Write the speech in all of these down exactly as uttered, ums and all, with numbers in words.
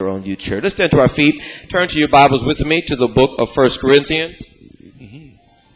On you, church. Let's stand to our feet. Turn to your Bibles with me to the book of First Corinthians. Mm-hmm.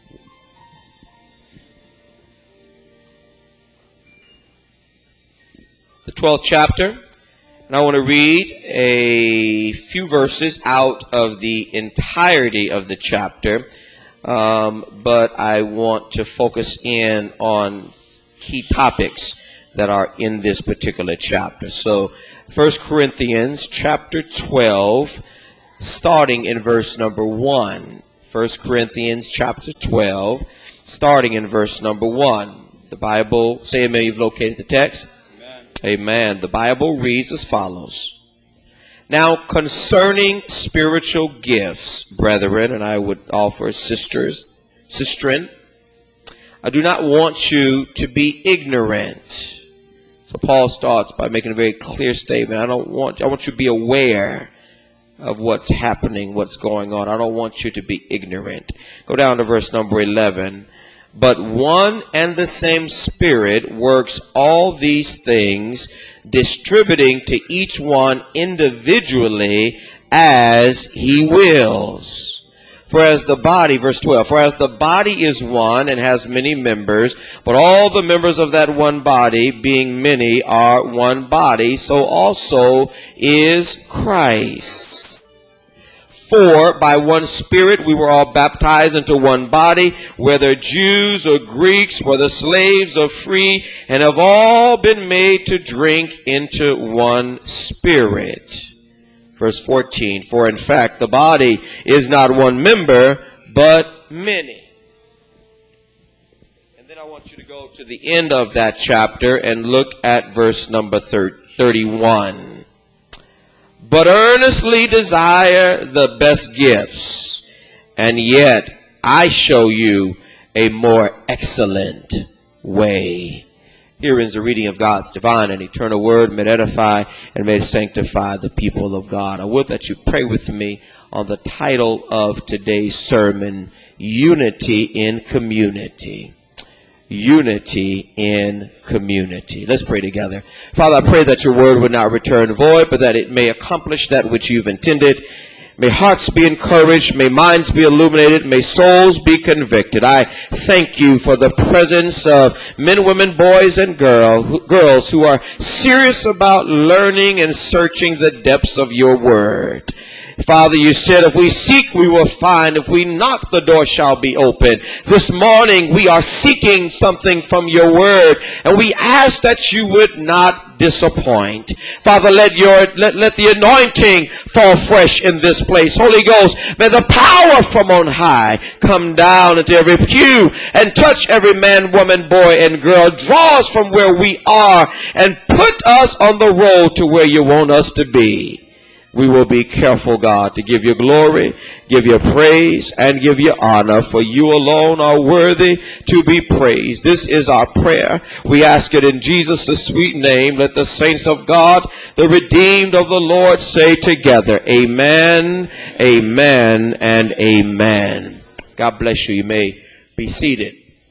The twelfth chapter. And I want to read a few verses out of the entirety of the chapter. Um, but I want to focus in on key topics that are in this particular chapter. So, First Corinthians chapter twelve, starting in verse number one. First Corinthians chapter twelve, starting in verse number one. The Bible, say amen, you've located the text. Amen. Amen. The Bible reads as follows. Now concerning spiritual gifts, brethren, and I would offer sisters, sistren, I do not want you to be ignorant. So Paul starts by making a very clear statement. I don't want, I want you to be aware of what's happening, what's going on. I don't want you to be ignorant. Go down to verse number eleven. But one and the same Spirit works all these things, distributing to each one individually as he wills. For as the body, verse twelve, for as the body is one and has many members, but all the members of that one body, being many, are one body, so also is Christ. For by one Spirit we were all baptized into one body, whether Jews or Greeks, whether slaves or free, and have all been made to drink into one Spirit. Verse fourteen, for in fact the body is not one member, but many. And then I want you to go to the end of that chapter and look at verse number thirty-one. But earnestly desire the best gifts, and yet I show you a more excellent way. Here is the reading of God's divine and eternal word. May it edify and may it sanctify the people of God. I would that you pray with me on the title of today's sermon, Unity in Community. Unity in Community. Let's pray together. Father, I pray that your word would not return void, but that it may accomplish that which you've intended. May hearts be encouraged, may minds be illuminated, may souls be convicted. I thank you for the presence of men, women, boys, and girl, girls who are serious about learning and searching the depths of your word. Father, you said if we seek, we will find. If we knock, the door shall be open. This morning, we are seeking something from your word, and we ask that you would not disappoint. Father, let your let, let the anointing fall fresh in this place. Holy Ghost, may the power from on high come down into every pew and touch every man, woman, boy, and girl. Draw us from where we are and put us on the road to where you want us to be. We will be careful, God, to give you glory, give you praise, and give you honor, for you alone are worthy to be praised. This is our prayer. We ask it in Jesus' sweet name. Let the saints of God, the redeemed of the Lord, say together, amen, amen, and amen. God bless you. You may be seated.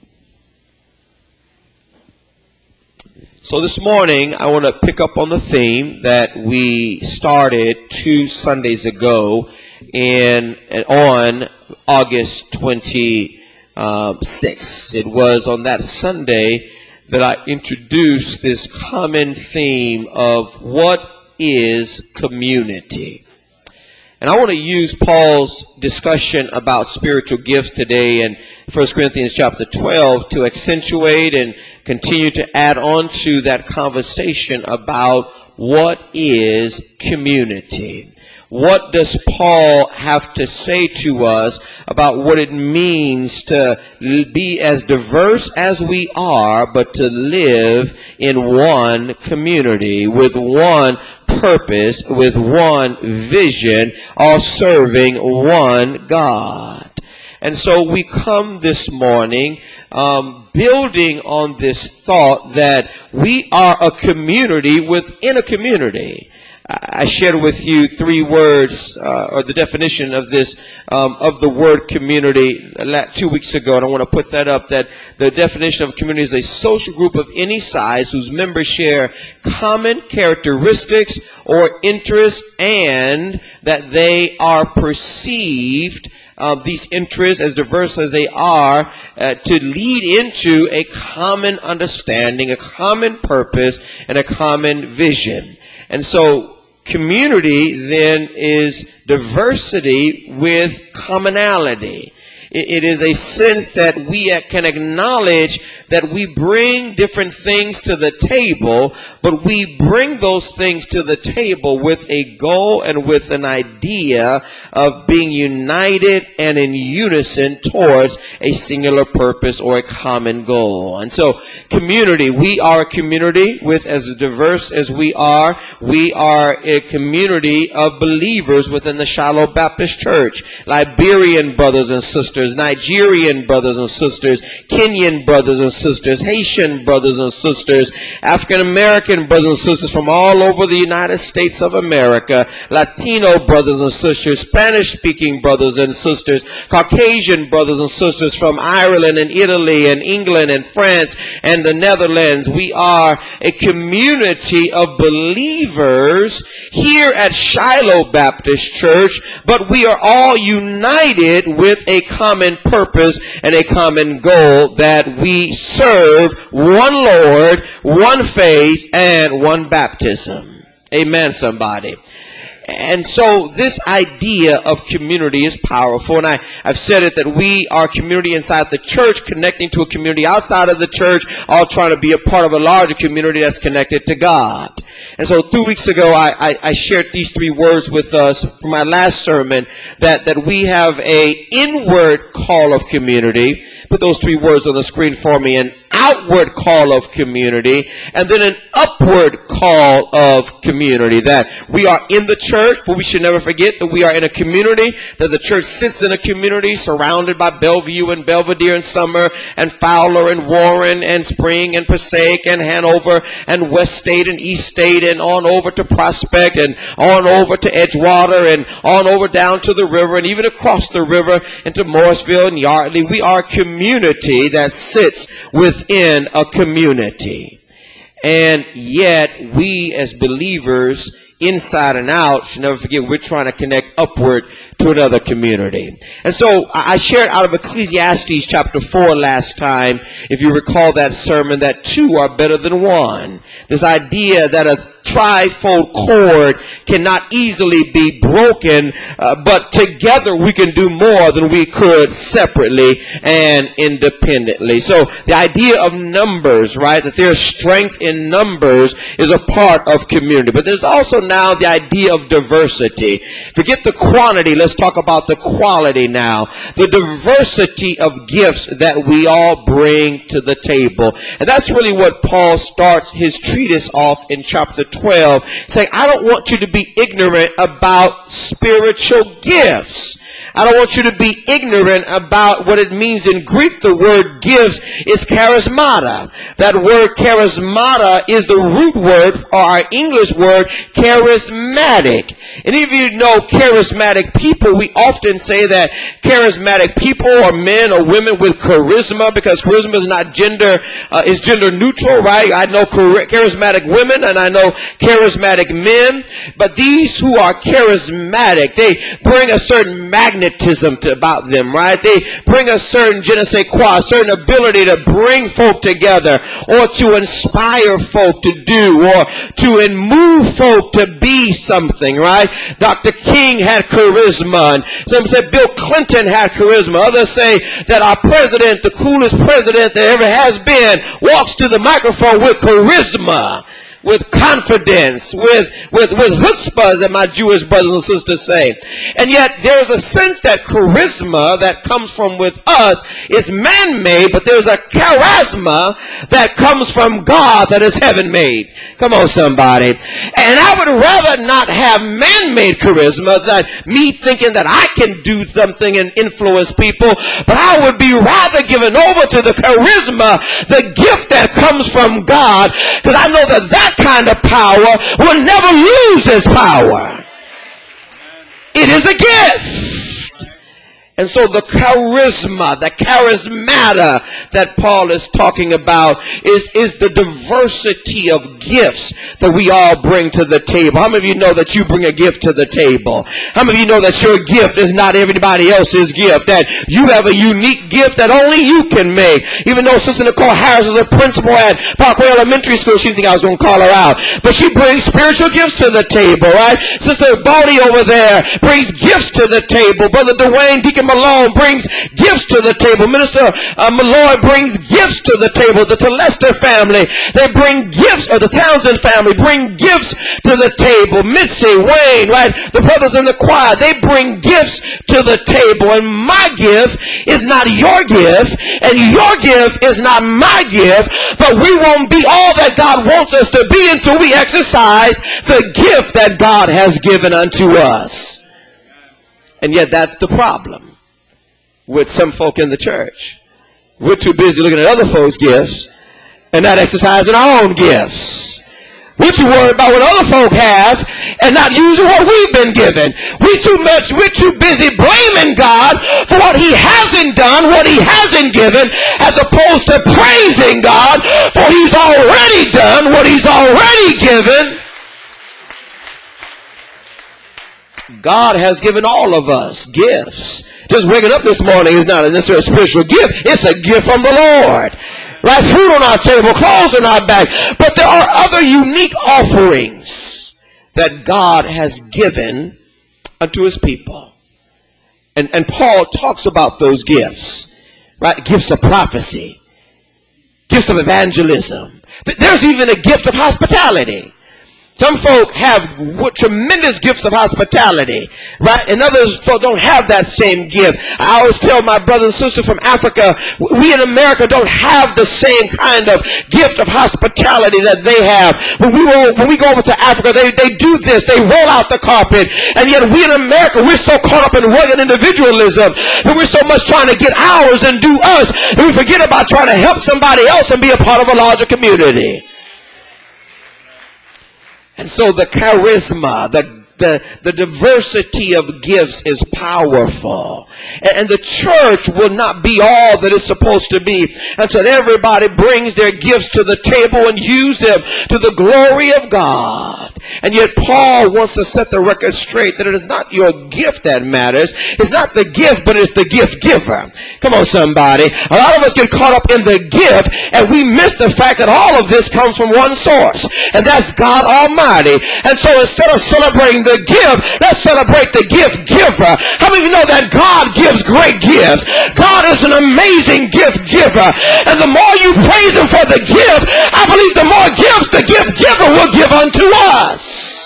So this morning, I want to pick up on the theme that we started two Sundays ago in on August twenty-sixth. It was on that Sunday that I introduced this common theme of what is community. And I want to use Paul's discussion about spiritual gifts today in First Corinthians chapter twelve to accentuate and continue to add on to that conversation about what is community. What does Paul have to say to us about what it means to be as diverse as we are, but to live in one community with one purpose, with one vision, all serving one God? And so we come this morning um, building on this thought that we are a community within a community. I shared with you three words, uh, or the definition of this, um, of the word community two weeks ago, and I want to put that up, that the definition of community is a social group of any size whose members share common characteristics or interests, and that they are perceived, uh, these interests, as diverse as they are, uh, to lead into a common understanding, a common purpose, and a common vision. And so, community then is diversity with commonality. It is a sense that we can acknowledge that we bring different things to the table, but we bring those things to the table with a goal and with an idea of being united and in unison towards a singular purpose or a common goal. And so, community, we are a community with as diverse as we are. We are a community of believers within the Shiloh Baptist Church. Liberian brothers and sisters, Nigerian brothers and sisters, Kenyan brothers and sisters, Haitian brothers and sisters, African American brothers and sisters from all over the United States of America, Latino brothers and sisters, Spanish speaking brothers and sisters, Caucasian brothers and sisters from Ireland and Italy and England and France and the Netherlands. We are a community of believers here at Shiloh Baptist Church, but we are all united with a common purpose and a common goal, that we serve one Lord, one faith, and one baptism. Amen, somebody. And so this idea of community is powerful, and I, I've said it, that we are community inside the church connecting to a community outside of the church, all trying to be a part of a larger community that's connected to God. And so two weeks ago, I, I, I shared these three words with us from my last sermon, that, that we have a inward call of community. Put those three words on the screen for me. An outward call of community, and then an upward call of community. That we are in the church, but we should never forget that we are in a community, that the church sits in a community surrounded by Bellevue and Belvedere and Summer and Fowler and Warren and Spring and Passaic and Hanover and West State and East State and on over to Prospect and on over to Edgewater and on over down to the river and even across the river into Morrisville and Yardley. We are a community that sits within a community. And yet, we as believers, inside and out, should never forget, we're trying to connect upward to another community. And so I shared out of Ecclesiastes chapter four last time, if you recall that sermon, that two are better than one. This idea that a trifold cord cannot easily be broken, uh, but together we can do more than we could separately and independently. So the idea of numbers, right, that there's strength in numbers, is a part of community. But there's also now the idea of diversity. Forget the quantity, let's talk about the quality now. The diversity of gifts that we all bring to the table. And that's really what Paul starts his treatise off in chapter twelve, saying, I don't want you to be ignorant about spiritual gifts. I don't want you to be ignorant about what it means in Greek. The word gifts is charismata. That word charismata is the root word, or our English word, charismatic. And if you know charismatic people, we often say that charismatic people are men or women with charisma, because charisma is not gender, uh, is gender neutral, right? I know charismatic women and I know charismatic men, but these who are charismatic, they bring a certain magnetism to about them, right? They bring a certain je ne sais quoi, a certain ability to bring folk together, or to inspire folk to do, or to move folk to be something, right? Doctor King had charisma, and some said Bill Clinton had charisma. Others say that our president, the coolest president there ever has been, walks to the microphone with charisma, with confidence, with, with, with chutzpah, as my Jewish brothers and sisters say. And yet there's a sense that charisma that comes from with us is man-made, but there's a charisma that comes from God that is heaven-made. Come on, somebody. And I would rather not have man-made charisma than me thinking that I can do something and influence people, but I would be rather given over to the charisma, the gift that comes from God, because I know that that that kind of power will never lose its power. It is a gift. And so the charisma, the charismata that Paul is talking about is, is the diversity of gifts that we all bring to the table. How many of you know that you bring a gift to the table? How many of you know that your gift is not everybody else's gift? That you have a unique gift that only you can make. Even though Sister Nicole Harris is a principal at Parkway Elementary School, she didn't think I was going to call her out. But she brings spiritual gifts to the table, right? Sister Baldy over there brings gifts to the table. Brother Dwayne, Deacon Malone brings gifts to the table. Minister uh, Malloy brings gifts to the table. The Telester family, they bring gifts, or the Townsend family bring gifts to the table. Mitzi, Wayne, right? The brothers in the choir, they bring gifts to the table. And my gift is not your gift, and your gift is not my gift, but we won't be all that God wants us to be until we exercise the gift that God has given unto us. And yet that's the problem with some folk in the church. We're too busy looking at other folks' gifts and not exercising our own gifts. We're too worried about what other folk have and not using what we've been given. We too much, we're too busy blaming God for what he hasn't done, what he hasn't given, as opposed to praising God for he's already done, what he's already given. God has given all of us gifts. Just waking up this morning is not necessarily a spiritual gift. It's a gift from the Lord. Right? Food on our table, clothes on our back. But there are other unique offerings that God has given unto his people. And, and Paul talks about those gifts. Right? Gifts of prophecy. Gifts of evangelism. There's even a gift of hospitality. Some folk have tremendous gifts of hospitality, right? And others folk don't have that same gift. I always tell my brothers and sisters from Africa, we in America don't have the same kind of gift of hospitality that they have. When we go, when we go over to Africa, they, they do this. They roll out the carpet. And yet we in America, we're so caught up in rugged individualism that we're so much trying to get ours and do us that we forget about trying to help somebody else and be a part of a larger community. And so the charisma, the, the, the diversity of gifts is powerful. And, and the church will not be all that it's supposed to be until everybody brings their gifts to the table and use them to the glory of God. And yet Paul wants to set the record straight that it is not your gift that matters. It's not the gift, but it's the gift giver. Come on, somebody. A lot of us get caught up in the gift and we miss the fact that all of this comes from one source, and that's God Almighty. And so instead of celebrating the gift, let's celebrate the gift giver. How many of you know that God gives great gifts? God is an amazing gift giver. And the more you praise him for the gift, I believe the more gifts the gift giver will give unto us.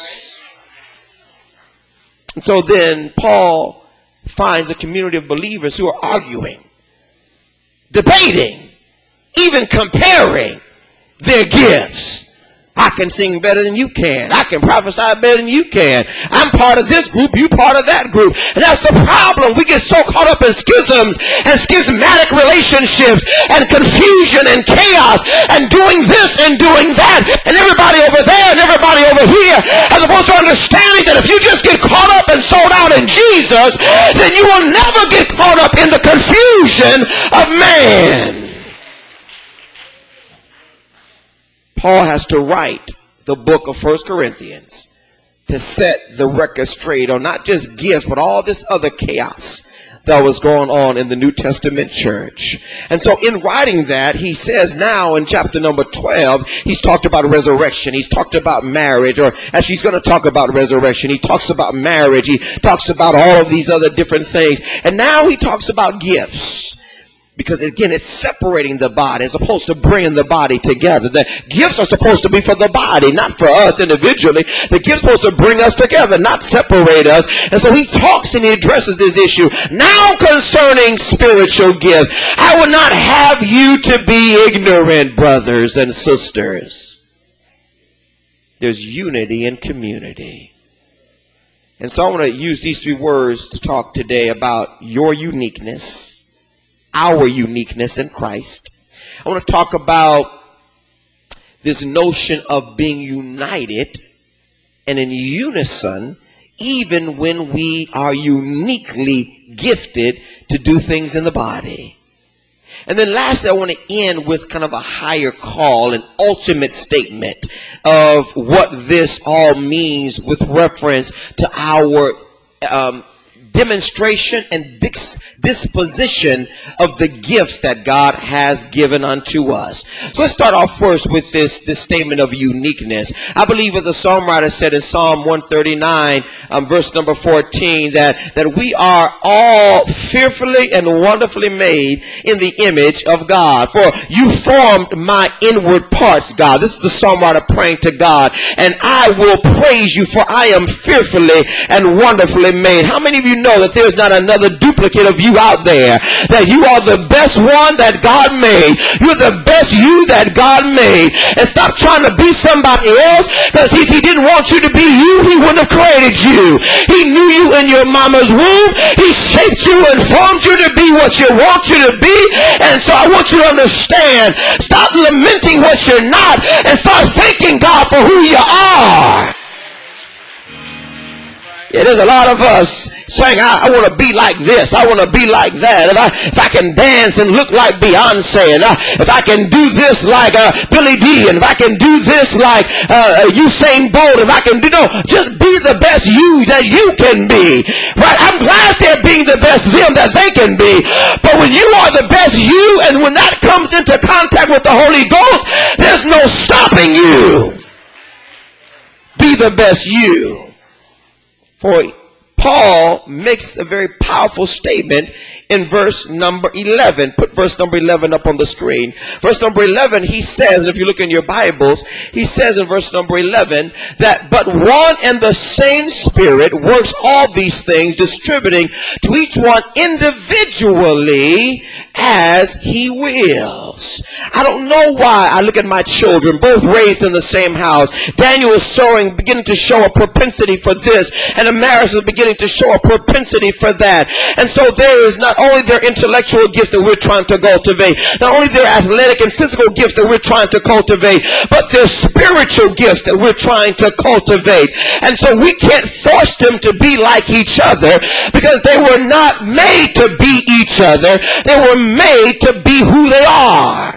And so then Paul finds a community of believers who are arguing, debating, even comparing their gifts. I can sing better than you can. I can prophesy better than you can. I'm part of this group, you part of that group. And that's the problem. We get so caught up in schisms and schismatic relationships and confusion and chaos and doing this and doing that and everybody over there and everybody over here, as opposed to understanding that if you just get caught up and sold out in Jesus, then you will never get caught up in the confusion of man. Paul has to write the book of First Corinthians to set the record straight on not just gifts, but all this other chaos that was going on in the New Testament church. And so in writing that, he says now in chapter number twelve, he's talked about resurrection. He's talked about marriage, or actually he's going to talk about resurrection. He talks about marriage. He talks about all of these other different things. And now he talks about gifts. Because again, it's separating the body as opposed to bringing the body together. The gifts are supposed to be for the body, not for us individually. The gifts are supposed to bring us together, not separate us. And so he talks and he addresses this issue. Now concerning spiritual gifts, I would not have you to be ignorant, brothers and sisters. There's unity in community. And so I want to use these three words to talk today about your uniqueness, our uniqueness in Christ. I want to talk about this notion of being united and in unison, even when we are uniquely gifted to do things in the body. And then lastly, I want to end with kind of a higher call, an ultimate statement of what this all means with reference to our um, demonstration and dis- disposition of the gifts that God has given unto us. So let's start off first with this, this statement of uniqueness. I believe what the songwriter said in Psalm one thirty-nine, um, verse number fourteen, that, that we are all fearfully and wonderfully made in the image of God. For you formed my inward parts, God. This is the songwriter praying to God. And I will praise you, for I am fearfully and wonderfully made. How many of you know that there's not another duplicate of you out there? That you are the best one that God made. You're the best you that God made. And stop trying to be somebody else, because if he didn't want you to be you, he wouldn't have created you. He knew you in your mama's womb. He shaped you and formed you to be what you want you to be. And so I want you to understand, stop lamenting what you're not and start thanking God for who you are. Yeah, there's a lot of us saying, I, I want to be like this. I want to be like that. If I, if I can dance and look like Beyonce, and I, if I can do this like uh, Billy D, and if I can do this like uh, Usain Bolt, if I can do, no, just be the best you that you can be. Right? I'm glad they're being the best them that they can be. But when you are the best you, and when that comes into contact with the Holy Ghost, there's no stopping you. Be the best you. For Paul makes a very powerful statement in verse number eleven. Put verse number eleven up on the screen. Verse number eleven, he says, and if you look in your Bibles, he says in verse number eleven that, but one and the same Spirit works all these things, distributing to each one individually as he wills. I don't know why I look at my children, both raised in the same house. Daniel is showing, beginning to show a propensity for this, and Amaris is beginning to show a propensity for that. And so there is not only their intellectual gifts that we're trying to cultivate, not only their athletic and physical gifts that we're trying to cultivate, but their spiritual gifts that we're trying to cultivate. And so we can't force them to be like each other, because they were not made to be each other. They were made to be who they are.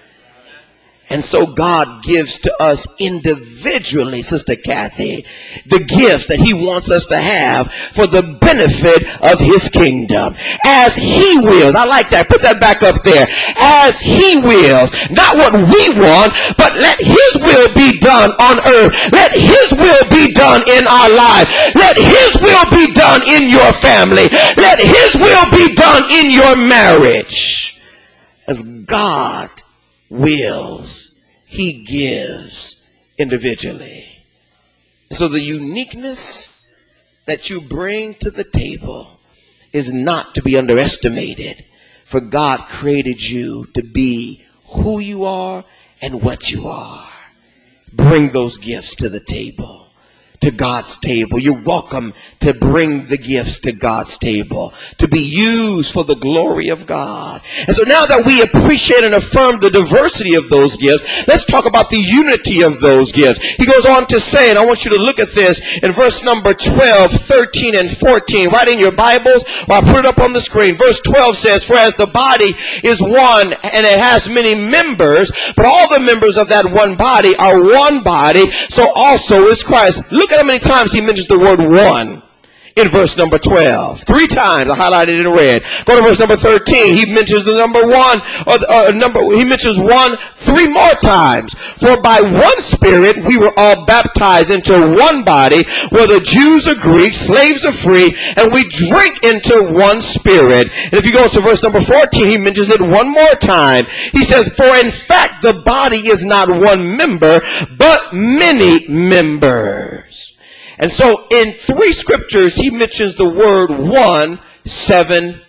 And so God gives to us individually, Sister Kathy, the gifts that he wants us to have for the benefit of his kingdom. As he wills. I like that. Put that back up there. As he wills. Not what we want, but let his will be done on earth. Let his will be done in our life. Let his will be done in your family. Let his will be done in your marriage. As God wills, he gives individually. So the uniqueness that you bring to the table is not to be underestimated, for God created you to be who you are and what you are. Bring those gifts to the table. To God's table. You're welcome to bring the gifts to God's table, to be used for the glory of God. And so now that we appreciate and affirm the diversity of those gifts, let's talk about the unity of those gifts. He goes on to say, and I want you to look at this in verse number twelve, thirteen, and fourteen. Right in your Bibles, or I put it up on the screen. Verse twelve says, for as the body is one and it has many members, but all the members of that one body are one body, so also is Christ. Look at how many times he mentions the word one in verse number twelve. Three times. I highlighted it in red. Go to verse number thirteen. He mentions the number one, or the uh, number, he mentions one three more times. For by one Spirit we were all baptized into one body, whether Jews or Greeks, slaves or free, and we drink into one Spirit. And if you go to verse number fourteen, he mentions it one more time. He says, for in fact the body is not one member, but many members. And so in three scriptures, he mentions the word one seven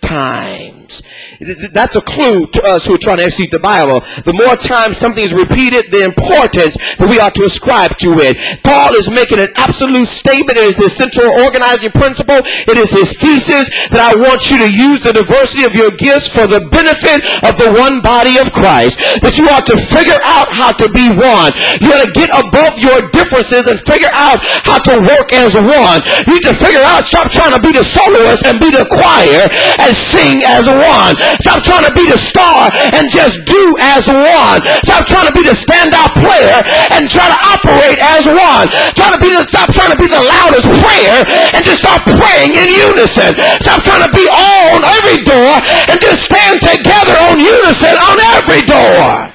times. That's a clue to us who are trying to exegete the Bible. The more times something is repeated, the importance that we ought to ascribe to it. Paul is making an absolute statement. It is his central organizing principle. It is his thesis that I want you to use the diversity of your gifts for the benefit of the one body of Christ. That you ought to figure out how to be one. You ought to get above your differences and figure out how to work as one. You need to figure out, stop trying to be the soloist and be the choir and sing as one. Stop trying to be the star and just do as one. Stop trying to be the standout player and try to operate as one. Try to be the, stop trying to be the loudest prayer and just start praying in unison. Stop trying to be on every door and just stand together on unison on every door.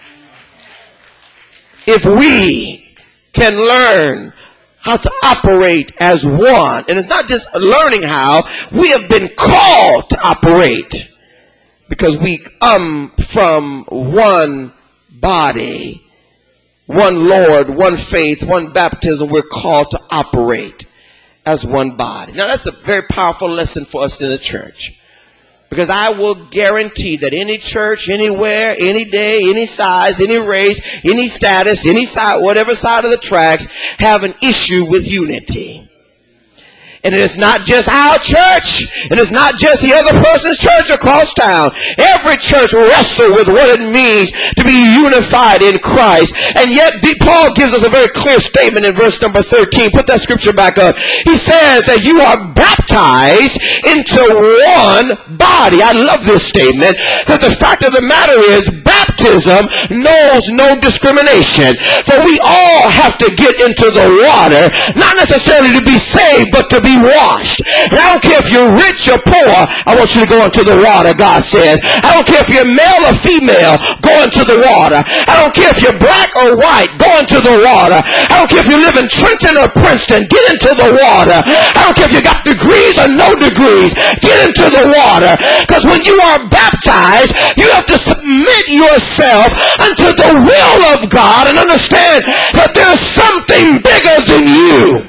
If we can learn how to operate as one, and it's not just learning how, we have been called to operate. Because we come from one body, one Lord, one faith, one baptism. We're called to operate as one body. Now that's a very powerful lesson for us in the church. Because I will guarantee that any church, anywhere, any day, any size, any race, any status, any side, whatever side of the tracks, have an issue with unity. And it is not just our church. It is not just the other person's church across town. Every church wrestles with what it means to be unified in Christ. And yet Paul gives us a very clear statement in verse number thirteen. Put that scripture back up. He says that you are baptized into one body. I love this statement because the fact of the matter is baptism knows no discrimination. For we all have to get into the water, not necessarily to be saved, but to be washed. And I don't care if you're rich or poor, I want you to go into the water, God says. I don't care if you're male or female, go into the water. I don't care if you're black or white, go into the water. I don't care if you live in Trenton or Princeton, get into the water. I don't care if you got degrees or no degrees, get into the water. Because when you are baptized, you have to submit yourself unto the will of God and understand that there's something bigger than you.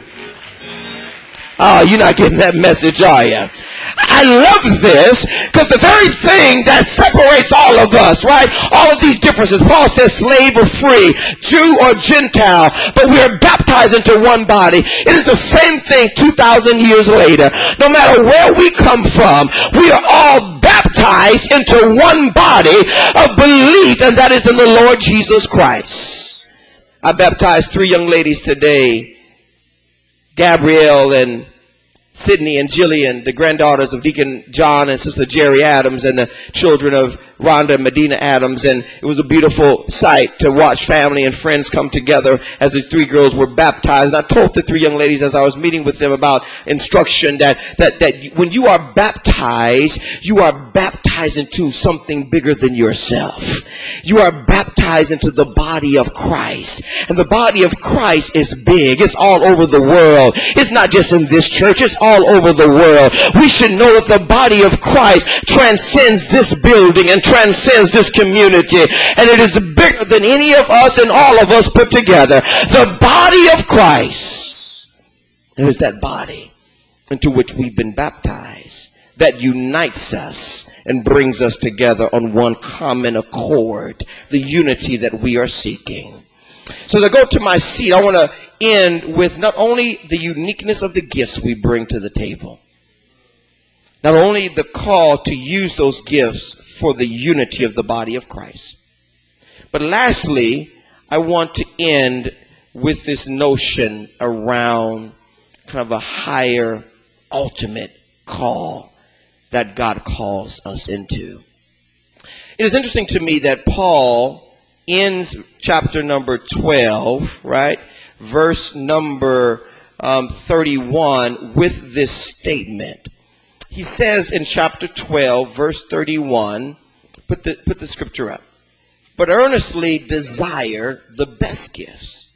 Oh, you're not getting that message, are you? I love this because the very thing that separates all of us, right? All of these differences. Paul says slave or free, Jew or Gentile, but we are baptized into one body. It is the same thing two thousand years later. No matter where we come from, we are all baptized into one body of belief, and that is in the Lord Jesus Christ. I baptized three young ladies today, Gabrielle and Sydney and Jillian, the granddaughters of Deacon John and Sister Jerry Adams, and the children of Rhonda and Medina Adams. And it was a beautiful sight to watch family and friends come together as the three girls were baptized. And I told the three young ladies as I was meeting with them about instruction that, that, that when you are baptized, you are baptized into something bigger than yourself. You are baptized into the body of Christ. And the body of Christ is big. It's all over the world. It's not just in this church. It's all over the world. We should know that the body of Christ transcends this building and transcends this community, and it is bigger than any of us and all of us put together. The body of Christ. It is that body into which we've been baptized that unites us and brings us together on one common accord, the unity that we are seeking. So as I go to my seat, I want to end with not only the uniqueness of the gifts we bring to the table, not only the call to use those gifts for the unity of the body of Christ, but lastly, I want to end with this notion around kind of a higher, ultimate call that God calls us into. It is interesting to me that Paul ends chapter number twelve, right, verse number um, thirty-one with this statement. He says in chapter twelve, verse thirty-one, put the, put the scripture up. But earnestly desire the best gifts,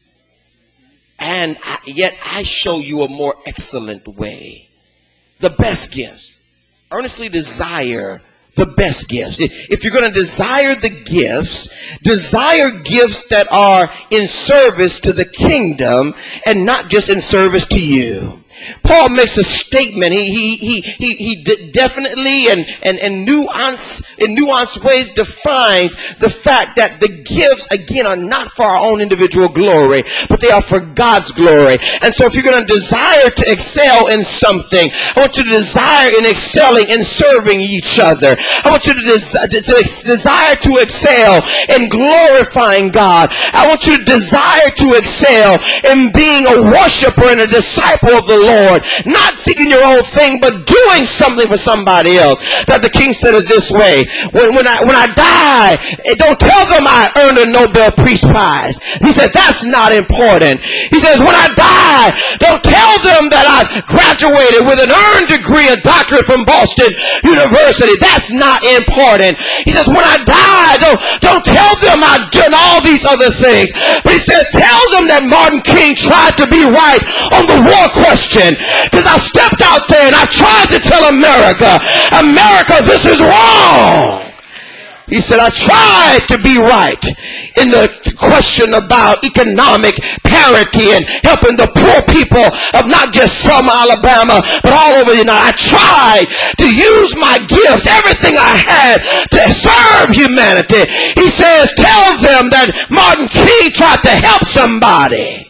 and I, yet I show you a more excellent way. The best gifts. Earnestly desire the best gifts. If you're going to desire the gifts, desire gifts that are in service to the kingdom and not just in service to you. Paul makes a statement. He he he he, he de- definitely and and and nuance in nuanced ways defines the fact that the gifts again are not for our own individual glory, but they are for God's glory. And so, if you're going to desire to excel in something, I want you to desire in excelling in serving each other. I want you to, des- to, to ex- desire to excel in glorifying God. I want you to desire to excel in being a worshiper and a disciple of the Lord, not seeking your own thing, but doing something for somebody else. Doctor King said it this way: when, when I when I die, don't tell them I earned a Nobel Peace Prize. He said that's not important. He says when I die, don't tell them that I graduated with an earned degree, a doctorate from Boston University. That's not important. He says when I die, don't don't tell them I've done all these other things. But he says tell them that Martin King tried to be right on the war question. Because I stepped out there and I tried to tell America, America, this is wrong. He said, I tried to be right in the question about economic parity and helping the poor people of not just Selma, Alabama, but all over the United. I tried to use my gifts, everything I had, to serve humanity. He says, tell them that Martin King tried to help somebody.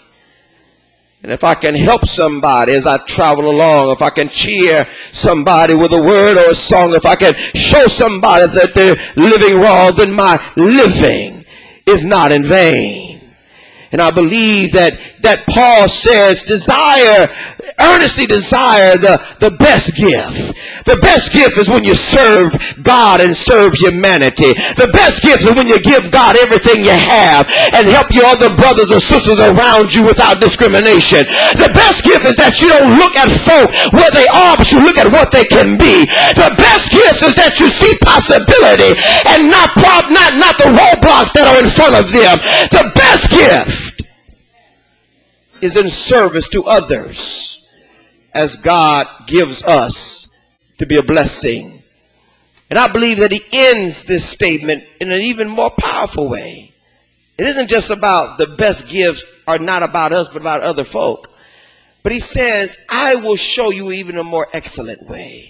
And if I can help somebody as I travel along, if I can cheer somebody with a word or a song, if I can show somebody that they're living wrong, then my living is not in vain. And I believe that, that Paul says, desire, earnestly desire the, the best gift. The best gift is when you serve God and serve humanity. The best gift is when you give God everything you have and help your other brothers or sisters around you without discrimination. The best gift is that you don't look at folk where they are, but you look at what they can be. The best gift is that you see possibility and not, prob- not, not the roadblocks that are in front of them. The best gift is in service to others as God gives us to be a blessing. And I believe that he ends this statement in an even more powerful way. It isn't just about the best gifts are not about us, but about other folk. But he says, I will show you even a more excellent way.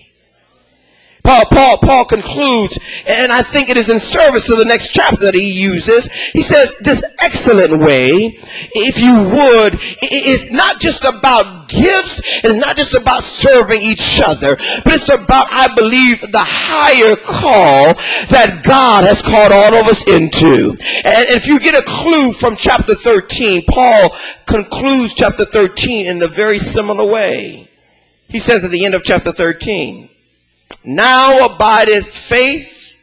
Paul, Paul, Paul concludes, and I think it is in service to the next chapter that he uses. He says, this excellent way, if you would, is not just about gifts, it's not just about serving each other, but it's about, I believe, the higher call that God has called all of us into. And if you get a clue from chapter thirteen, Paul concludes chapter thirteen in a very similar way. He says at the end of chapter thirteen, now abideth faith,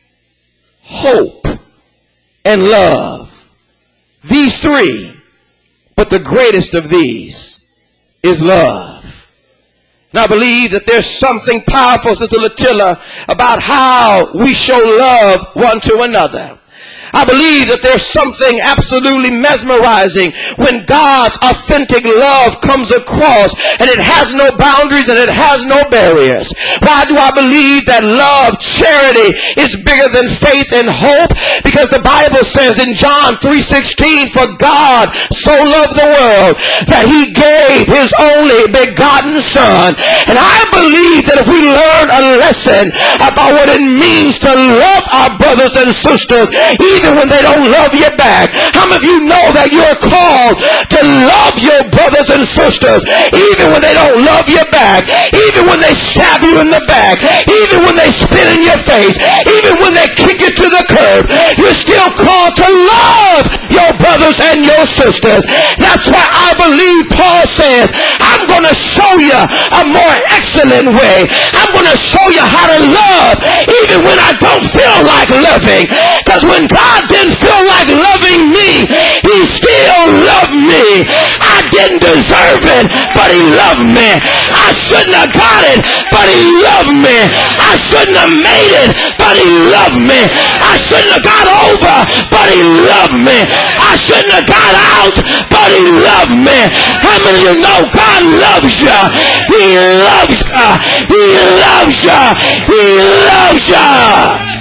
hope, and love. These three, but the greatest of these is love. Now I believe that there's something powerful, Sister Latilla, about how we show love one to another. I believe that there's something absolutely mesmerizing when God's authentic love comes across and it has no boundaries and it has no barriers. Why do I believe that love, charity is bigger than faith and hope? Because the Bible says in John three sixteen, for God so loved the world that he gave his only begotten son. And I believe that if we learn a lesson about what it means to love our brothers and sisters, even even when they don't love you back. How many of you know that you're called to love your brothers and sisters even when they don't love you back, even when they stab you in the back, even when they spit in your face, even when they kick you to the curb? You're still called to love your brothers and your sisters. That's why I believe Paul says, I'm going to show you a more excellent way. I'm going to show you how to love even when I don't feel like loving. Because when God didn't feel like loving me, he still loved me. I didn't deserve it, but he loved me. I shouldn't have got it, but he loved me. I shouldn't have made it, but he loved me. I shouldn't have got over, but he loved me. I shouldn't have got out, but he loved me. How many of you know God loves you? He loves you. He loves you. He loves you.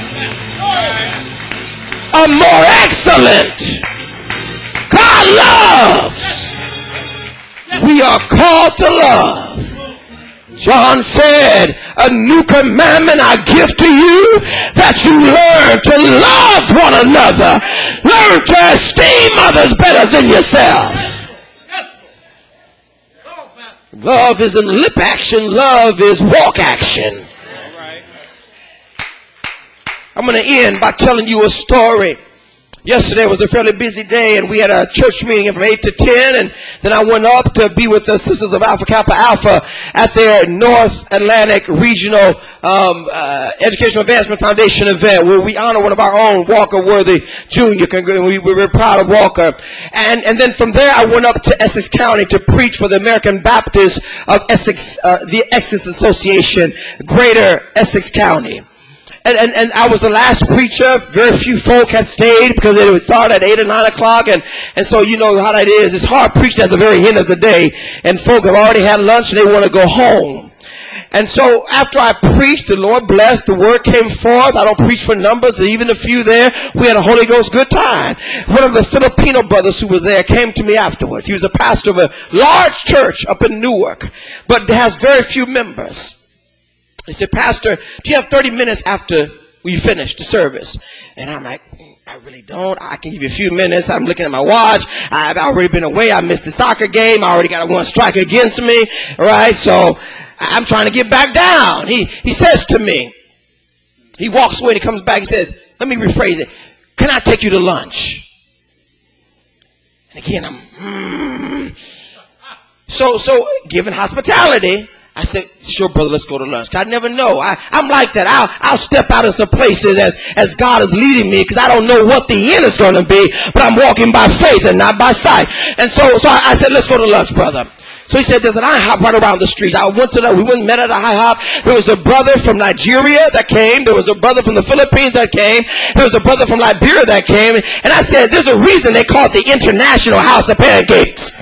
A more excellent. God loves. We are called to love. John said, a new commandment I give to you, that you learn to love one another. Learn to esteem others better than yourself. Love isn't lip action. Love is walk action. I'm going to end by telling you a story. Yesterday was a fairly busy day, and we had a church meeting from eight to ten, and then I went up to be with the Sisters of Alpha Kappa Alpha at their North Atlantic Regional um, uh, Educational Advancement Foundation event, where we honor one of our own, Walker Worthy Junior We, we were proud of Walker. And, and then from there, I went up to Essex County to preach for the American Baptists of Essex, uh, the Essex Association, Greater Essex County. And, and, and I was the last preacher. Very few folk had stayed because it would start at eight or nine o'clock. And, and so you know how that is. It's hard preaching at the very end of the day. And folk have already had lunch and they want to go home. And so after I preached, the Lord blessed, the word came forth. I don't preach for numbers, even a few there. We had a Holy Ghost good time. One of the Filipino brothers who was there came to me afterwards. He was a pastor of a large church up in Newark, but has very few members. He said, Pastor, do you have thirty minutes after we finish the service? And I'm like, I really don't. I can give you a few minutes. I'm looking at my watch. I've already been away. I missed the soccer game. I already got one strike against me. All right. So I'm trying to get back down. He, he says to me, he walks away and he comes back. He says, let me rephrase it. Can I take you to lunch? And again, I'm, hmm. So, so given hospitality, I said, sure, brother, let's go to lunch. I never know. I, I'm like that. I'll, I'll step out of some places as, as God is leading me because I don't know what the end is going to be, but I'm walking by faith and not by sight. And so, so I, I said, let's go to lunch, brother. So he said, there's an IHOP right around the street. I went to that. We went and met at an IHOP. There was a brother from Nigeria that came. There was a brother from the Philippines that came. There was a brother from Liberia that came. And I said, there's a reason they call it the International House of Pancakes.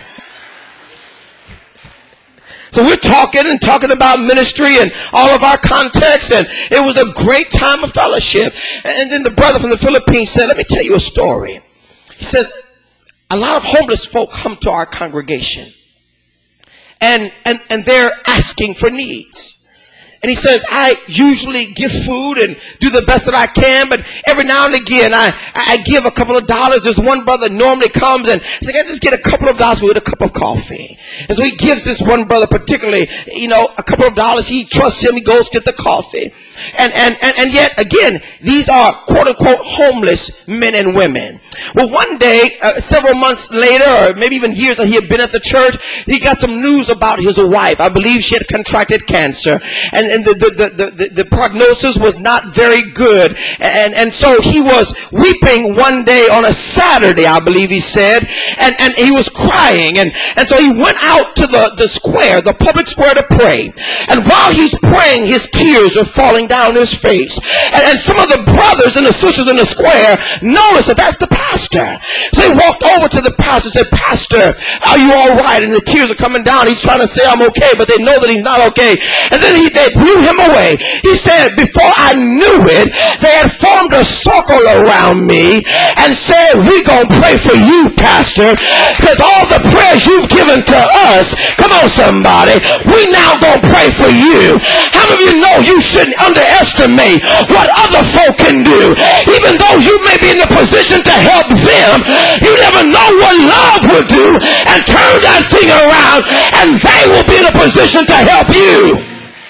So we're talking and talking about ministry and all of our context, and it was a great time of fellowship. And then the brother from the Philippines said, let me tell you a story. He says, a lot of homeless folk come to our congregation, and, and, and they're asking for needs. And he says, I usually give food and do the best that I can, but every now and again, I, I give a couple of dollars. There's one brother normally comes and says, I just get a couple of dollars with a cup of coffee. And so he gives this one brother particularly, you know, a couple of dollars. He trusts him. He goes get the coffee. And, and, and, and yet again, these are quote unquote homeless men and women. Well, one day, uh, several months later, or maybe even years that he had been at the church, he got some news about his wife. I believe she had contracted cancer, and, and the, the, the, the, the prognosis was not very good. And, and so he was weeping one day on a Saturday, I believe he said, and, and he was crying. And, and so he went out to the, the square, the public square, to pray. And while he's praying, his tears are falling down his face. And, and some of the brothers and the sisters in the square noticed that that's the pastor. So they walked over to the pastor and said, Pastor, are you all right? And the tears are coming down. He's trying to say, I'm okay, but they know that he's not okay. And then he, they blew him away. He said, before I knew it, they had formed a circle around me and said, we're going to pray for you, Pastor, because all the prayers you've given to us, come on somebody, we now going to pray for you. How many of you know you shouldn't underestimate what other folk can do? Even though you may be in the position to help them, you never know what love will do and turn that thing around, and they will be in a position to help you.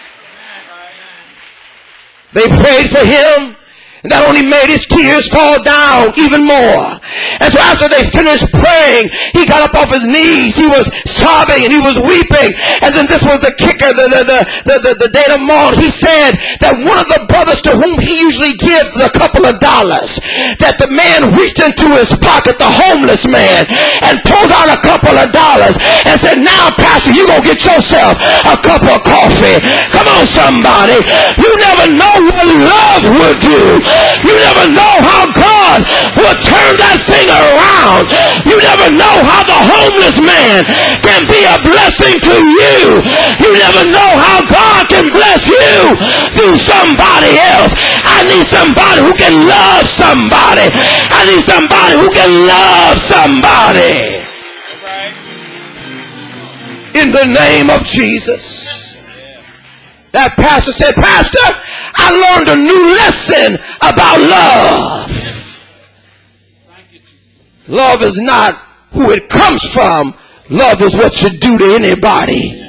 They prayed for him, and that only made his tears fall down even more. And so after they finished praying, he got up off his knees. He was sobbing and he was weeping. And then this was the kicker, the the the the, the, the denouement. He said that one of the brothers to whom he usually gives a couple of dollars, that the man reached into his pocket, the homeless man, and pulled out a couple of dollars and said, now, Pastor, you're going to get yourself a cup of coffee. Come on, somebody. You never know what love will do. You never know how God will turn that thing around. You never know how the homeless man can be a blessing to you. You never know how God can bless you through somebody else. I need somebody who can love somebody. I need somebody who can love somebody. In the name of Jesus. That pastor said, Pastor, I learned a new lesson about love. Love is not who it comes from. Love is what you do to anybody.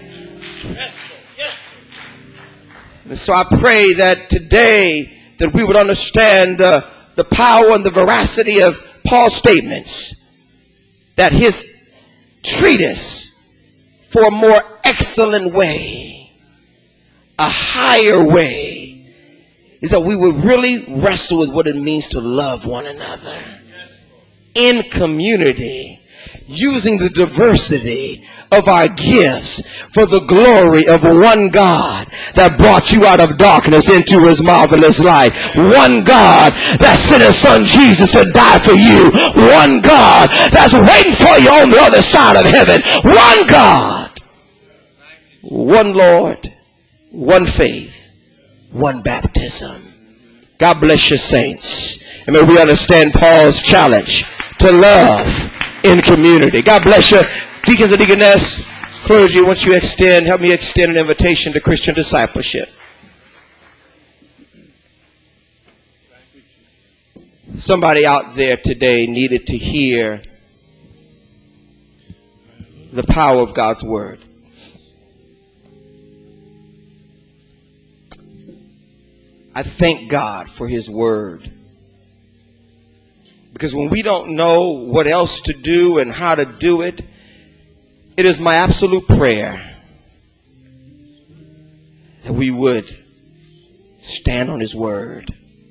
And so I pray that today that we would understand the, the power and the veracity of Paul's statements. That his treatise for a more excellent way, a higher way, is that we would really wrestle with what it means to love one another in community, using the diversity of our gifts for the glory of one God that brought you out of darkness into his marvelous light. One God that sent his son Jesus to die for you. One God that's waiting for you on the other side of heaven. One God. One Lord. One faith. One baptism. God bless you, saints. And may we understand Paul's challenge to love in community. God bless you. Deacons and deaconess, clergy, once you extend, help me extend an invitation to Christian discipleship. Somebody out there today needed to hear the power of God's word. I thank God for his word. Because when we don't know what else to do and how to do it, it is my absolute prayer that we would stand on his word.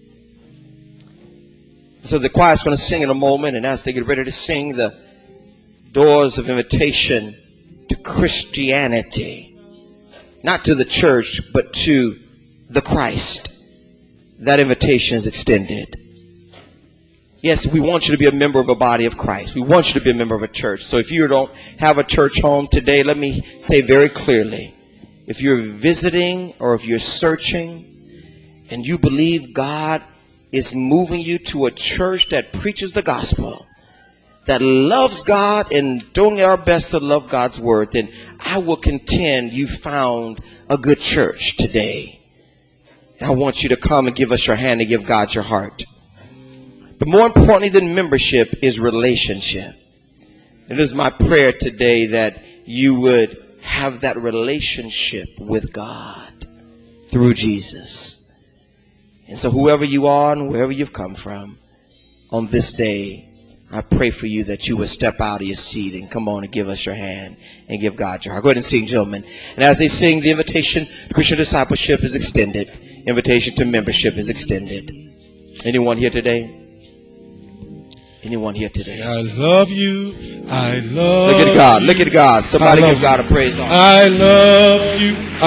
So the choir's going to sing in a moment, and as they get ready to sing, the doors of invitation to Christianity, not to the church, but to the Christ, that invitation is extended. Yes, we want you to be a member of a body of Christ. We want you to be a member of a church. So if you don't have a church home today, let me say very clearly, if you're visiting or if you're searching and you believe God is moving you to a church that preaches the gospel, that loves God and doing our best to love God's word, then I will contend you found a good church today. And I want you to come and give us your hand and give God your heart. But more importantly than membership is relationship. It is my prayer today that you would have that relationship with God through Jesus. And so whoever you are and wherever you've come from, on this day, I pray for you that you would step out of your seat and come on and give us your hand and give God your heart. Go ahead and sing, gentlemen. And as they sing, the invitation to Christian discipleship is extended. Invitation to membership is extended. Anyone here today? Anyone here today? I love you. I love you. Look at God. Look at God. Somebody give God a praise. I love you.